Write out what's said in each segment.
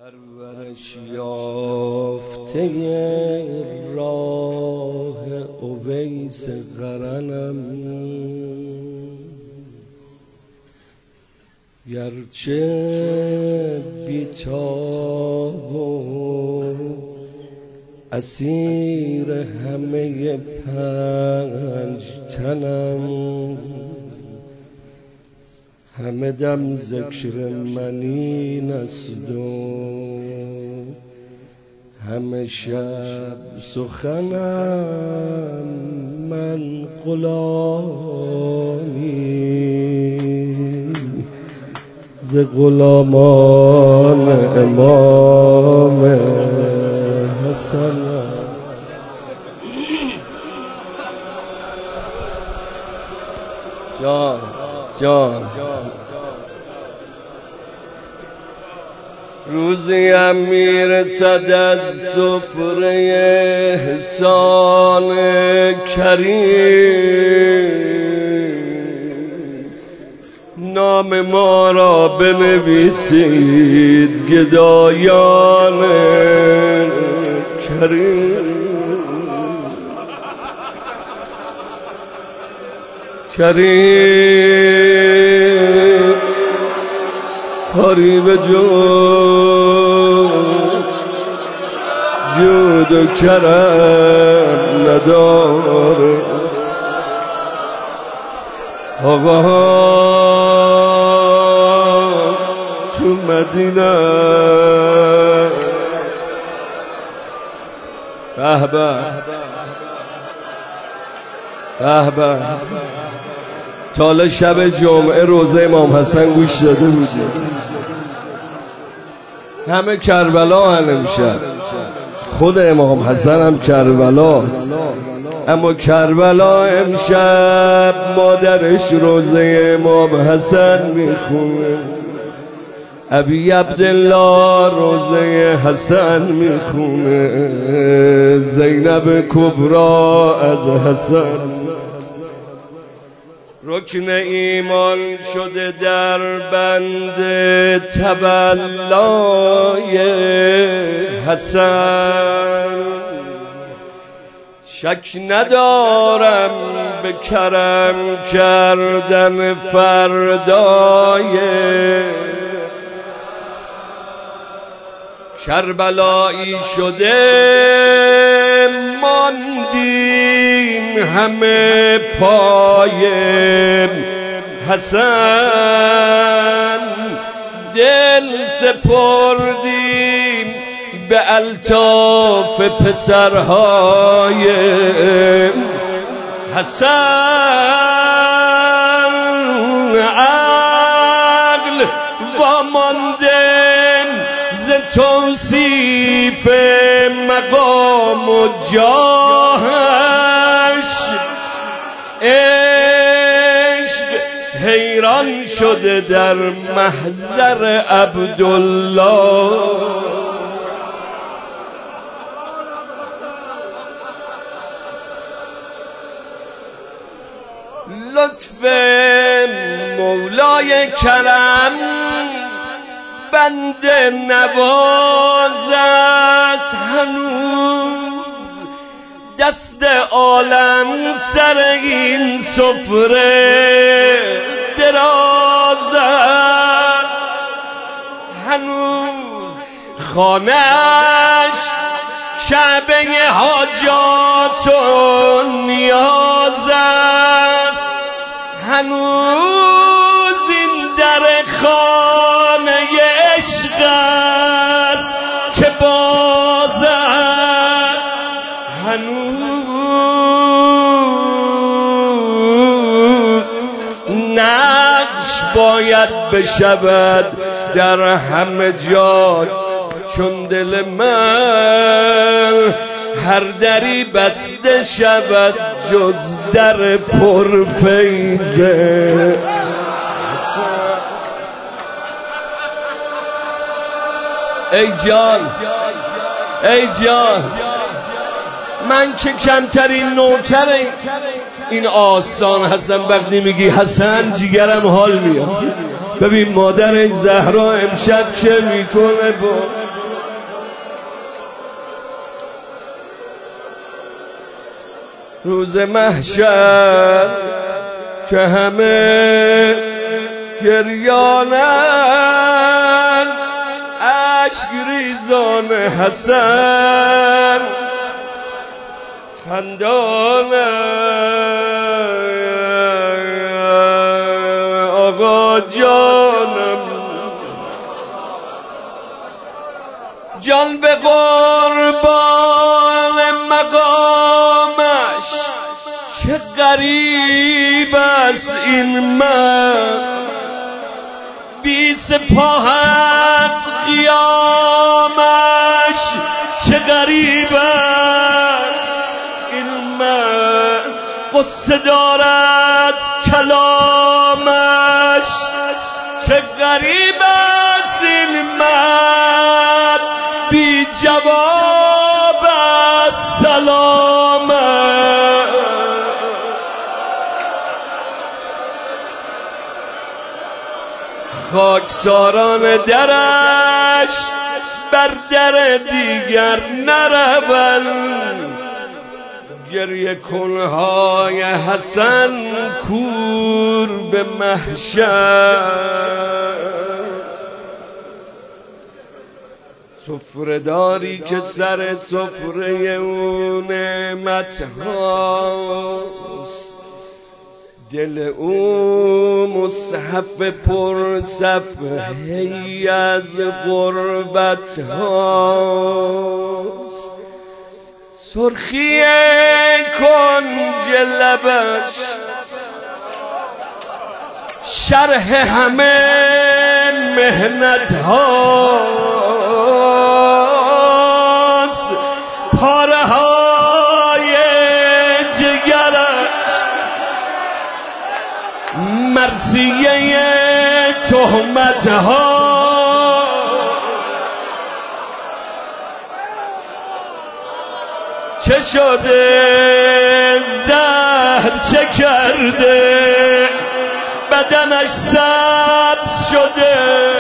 پرورش یافته راه اویس قرنم، گرچه بی‌تاب و اسیر همه پنج تنم، همه دم ذکر من این است و همه شب سخنم من غلامی ز غلامان امام حسن. جان روزیم میرسد از سفره احسان کریم، نام ما را بنویسید گدایان کریم. کریم کاری به جود و کرم نداره، آقا تو مدینه به به تا حالا شب جمعه روزه امام حسن گوش داده بودیم؟ همه کربلا هن امشب، خود امام حسن هم کربلاست، اما کربلا امشب مادرش روزه امام حسن میخونه، ابی عبدالله روزه حسن میخونه، زینب کبرا از حسن. رکن ایمان شده در بند تبلای حسن، شک ندارم به کرم کردن فردای کربلایی شده، ماندیم همه پای حسن، دل سپردیم به الطاف پسرهای حسن، عقل واماندیم ز توصیف مقام و جاهش، عشق حیران شده در محضر عبدالله، لطف مولای کرم بند نواز است، هنوز دست عالم سر این سفره دراز است، هنوز خانه‌اش کعبه حاجات و نیاز است، هنوز این در خانه عشق است که باز است، هنوز نقش باید بشود در همه جا، چون دل من هر دری بسته شود جز در پرفیضه. ای جان من که کمترین نوکر این آستان هستم، وقتی میگی حسن جیگرم حال میاد. ببین مادر زهرا امشب چه میکنه با روز محشر که همه گریانن، اشک ریزان حسن خندانن. آقا جانم جان به قربان مقامش، چه غریب است این من، بی سپاه از قیامش، چه غریب است این من، قصه دارد کلامش، چه غریب است این من، بی جواب از سلامش. خاکساران درش بر در دیگر نروند، گریه کنهای حسن کور به محشر. سفره داری که سر سفره او نعمت هاست، دل او مصحف پر صفحه‌ای از غربت هاست. سرخی کنج لبش شرح همه مهنت هاست. پاره های جگرش مرثیه تهمت ها، چه شده زهر چه کرده، بدنش سبز شده،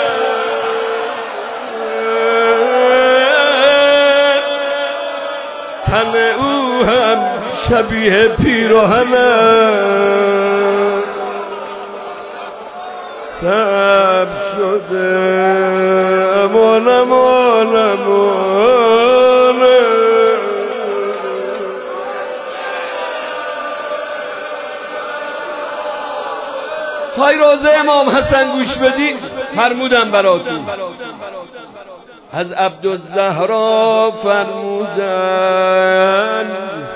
تن او هم شبیه پیراهنش سبز شده. امان امان امان. تای روزه امام حسن گوش بدی، فرمودن براتون، از عبدالزهرا فرمودن،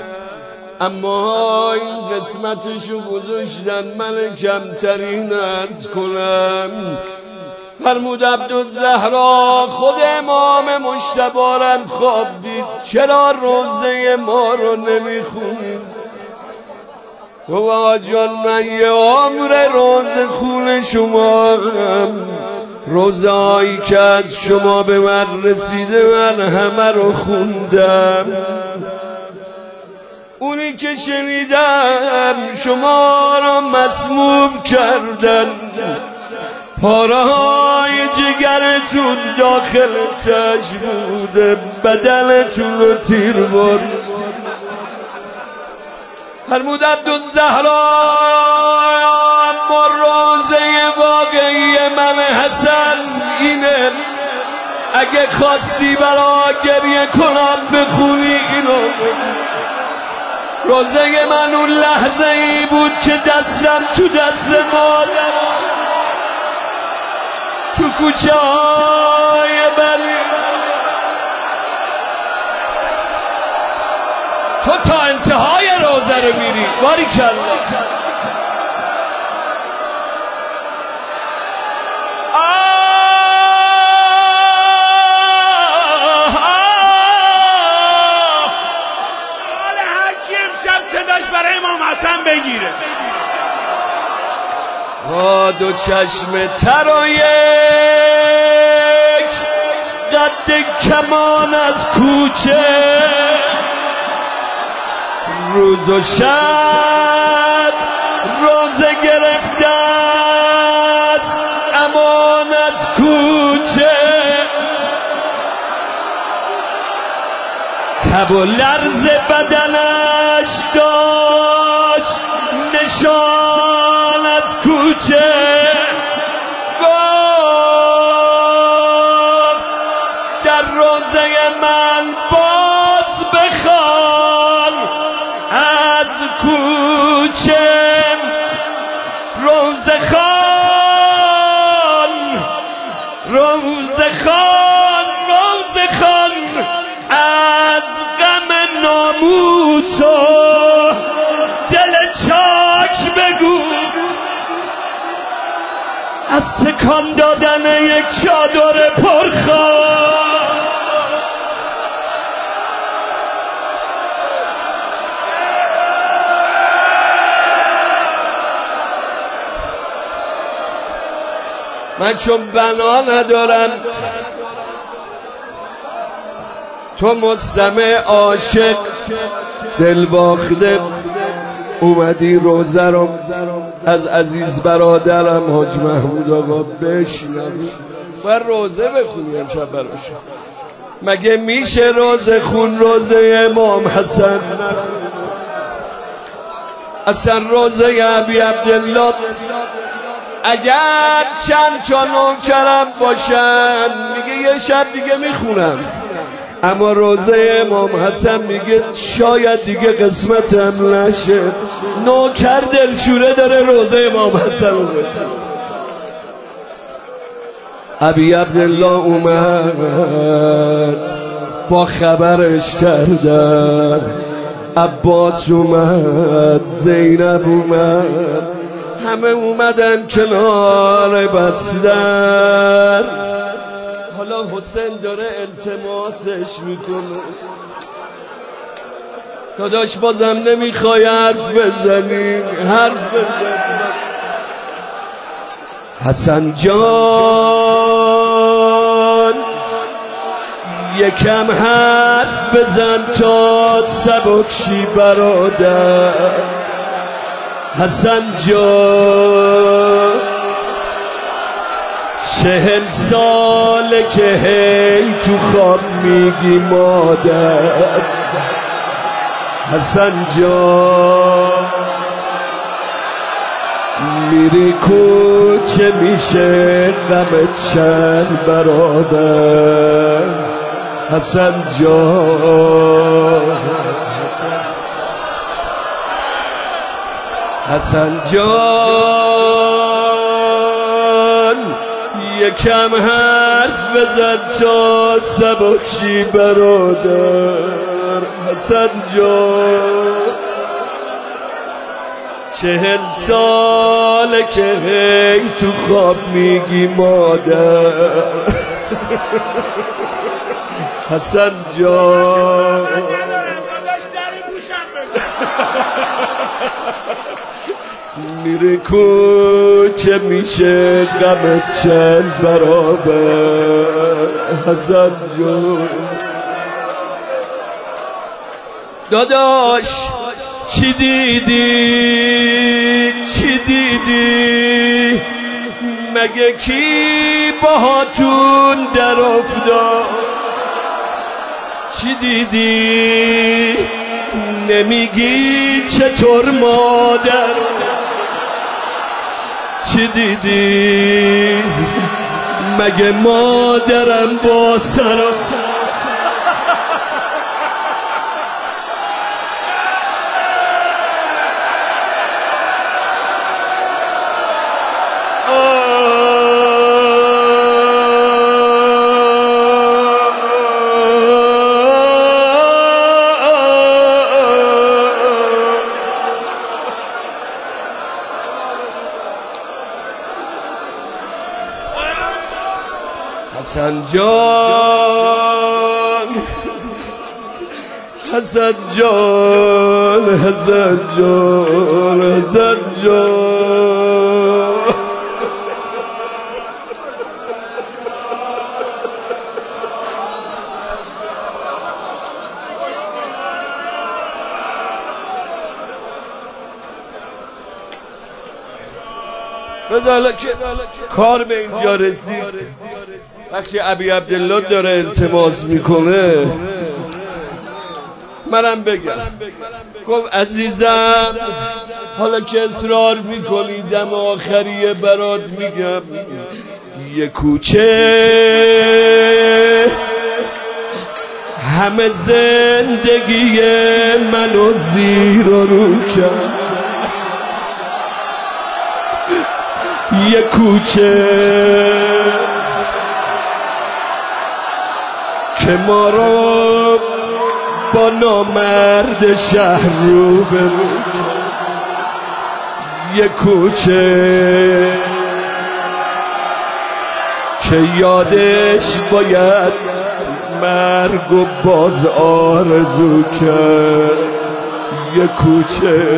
اما این قسمتشو گذاشتن من کمترین عرض کنم. فرمود عبدالزهرا خود امام مجتبی خواب دید، چرا روزه ما رو نمیخونید؟ گفت آقا جان من یه عمر روزه خون شما هم، روزه هایی که از شما به من رسیده من همه رو خوندم. اونی که شنیدم شما را مسموم کردن، پاره های جگرتون داخل تش بوده، بدنتون رو تیر برد. فرمود عبدالزهرا اما روزه واقعی من حسن اینه، اگه خواستی برا گریه کنم بخونی اینو. روزه من اون لحظه ای بود که دستم تو دست مادرم تو کوچه های بری، تو تا انتهای روزه رو میری. باریکلا. حال هرکی امشب صداش برای امام حسن بگیره. با دو چشم تر و یک قد کمان از کوچه، روز و شب روزه گرفته است امانت کوچه، تب و لرز بدنش داشت نشان از کوچه گفت در روزه من باز بخوان از کوچه روزه خان روزه خان روزه خان از غم ناموس و دل چاک بگو از تکان دادن یک چادر پرخواب من چون بنا ندارم تو مستمع عاشق دل باخته اومدی روزه رو از عزیز برادرم حاج محمود آقا بشنوی و روزه بخونی امشب براش. مگه میشه روزه خون روزه امام حسن اصلا روزه ابی عبدالله اگر چند تا نوکرم باشن میگه یه شب دیگه میخونم، اما روزه امام حسن میگه شاید دیگه قسمتم نشه. نوکر دلشوره داره روزه امام حسن رو بخونه. ابی عبدالله اومد با خبرش کردن، عباس اومد، زینب اومد، همه اومدن کنار بستر. حالا حسین داره التماسش میکنه، داداش بازم نمیخوای حرف بزنی؟ حرف بزن حسن جان، یکم حرف بزن تا سبکشی برادر. حسن جان 40 ساله که هی تو خواب میگی مادر. حسن جان میری کوچه میشه غمت چند برادر. حسن جان حسن جان یکم حرف بزن تا سبکشی برادر. حسن جان 40 ساله که هی تو خواب میگی مادر. حسن جان میره کوچه میشه غمت چند برابر. حسن جان داداش چی دیدی؟ چی دیدی؟ مگه کی باهاتون در افتاد؟ چی دیدی؟ نمیگی چطور مادر؟ چی دیدی؟ مگه مادرم با سر حسن جان حسن جان حسن جان حسن جان بدالا که کار به اینجا رسید. وقتی ابی عبدالله داره التماس میکنه منم بگم. گفت عزیزم حالا که اصرار میکنی دم آخریه برات میگم، یه کوچه همه زندگی منو زیر و رو کرد، یه کوچه که ما رو با نامرد شهر رو برو کرد، یه کوچه که یادش باید مرگ و باز آرزو کرد، یه کوچه.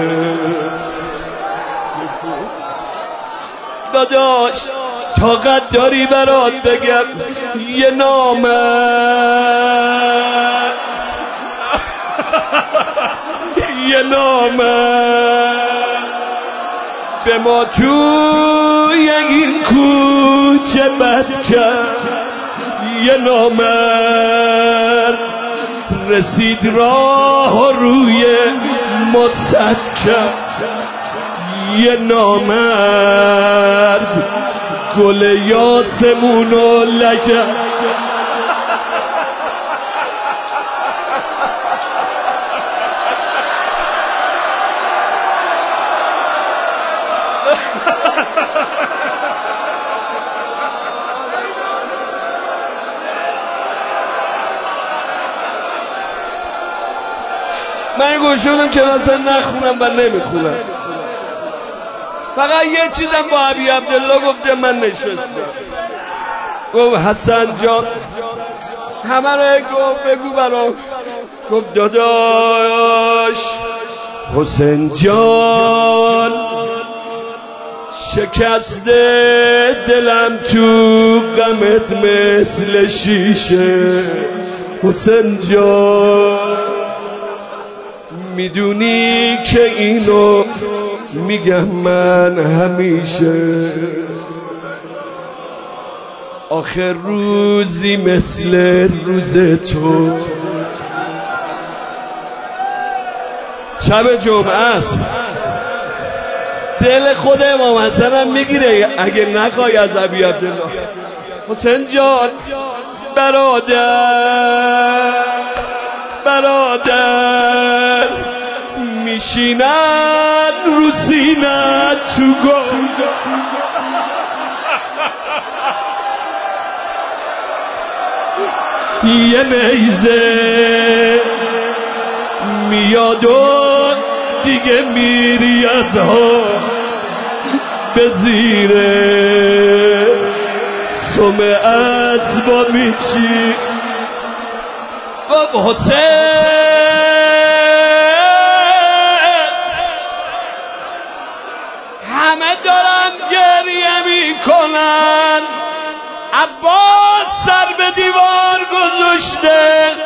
داداش طاقت داری برات بگم یه نامرد یه نامرد به ما توی این کوچه بد کرد، یه نامرد رسید راه روی ما سد کرد، یه نامرد گل یاسمون و لگد. من گوشودم که اصلا نخونم و نمیخونم، فقط یه چیزم با ابی عبدالله گفته. من نشستم گفت حسن جان همه رو گفت بگو برام. گفت داداش حسین جان شکسته دلم تو غمت مثل شیشه، حسین جان میدونی که اینو میگم من همیشه، آخر روزی مثل روز تو شب جمعه است، دل خود امام حسن هم میگیره اگه نخوای از ابی عبدالله. حسین جان برادر میشینن رو سینت تو گل، یه نیزه میاد و دیگه میری از ها به زیره سم اسبا میچی. گفت حسین همه دارن گریه میکنن، عباس سر به دیوار گذاشته،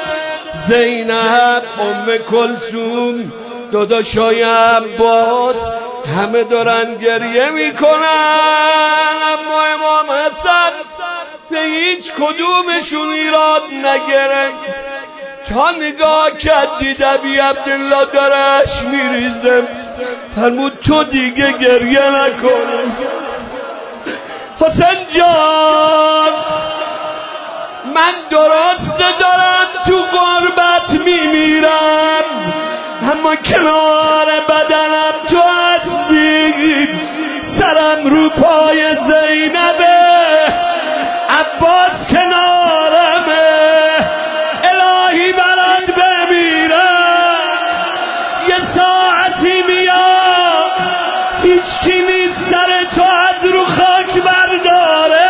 زینب ام کلثوم داداشای عباس همه دارن گریه میکنن، اما امام حسن به هیچ کدومشون ایراد نگرفت. تا نگاه کرد دید ابی عبدالله درش میریزه، فرمود تو دیگه گریه نکن. حسین جان من درست دارم تو غربت میمیرم، اما کنار بدنم تو هستی، سرم رو پای زینبه، عباس کنارمه، الهی برات بمیرم، یه ساعتی میاد هیچکی نیست سر تو از رو خاک برداره.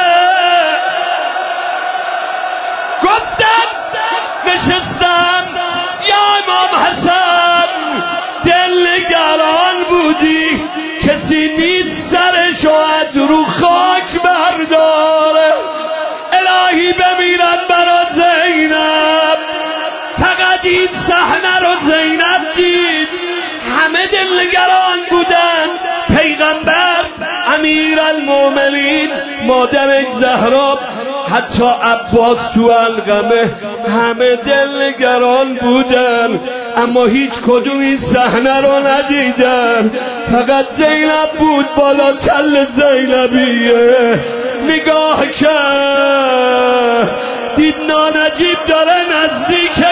گفتم نشستم یا امام حسن دلنگران بودی، کسی نیست سرشو از رو خاک برداره، الهی بمیرم برا زینب. فقط این صحنه رو زینب دید، همه دلنگران بودن، پیغمبر امیرالمومنین مادر زهرا حتی عباس تو القمه همه دلنگران بودن، اما هیچ کدوم این صحنه رو ندیدن. فقط زینب بود بالا تل زینبیه نگاه کرد، دید نانجیب داره نزدیک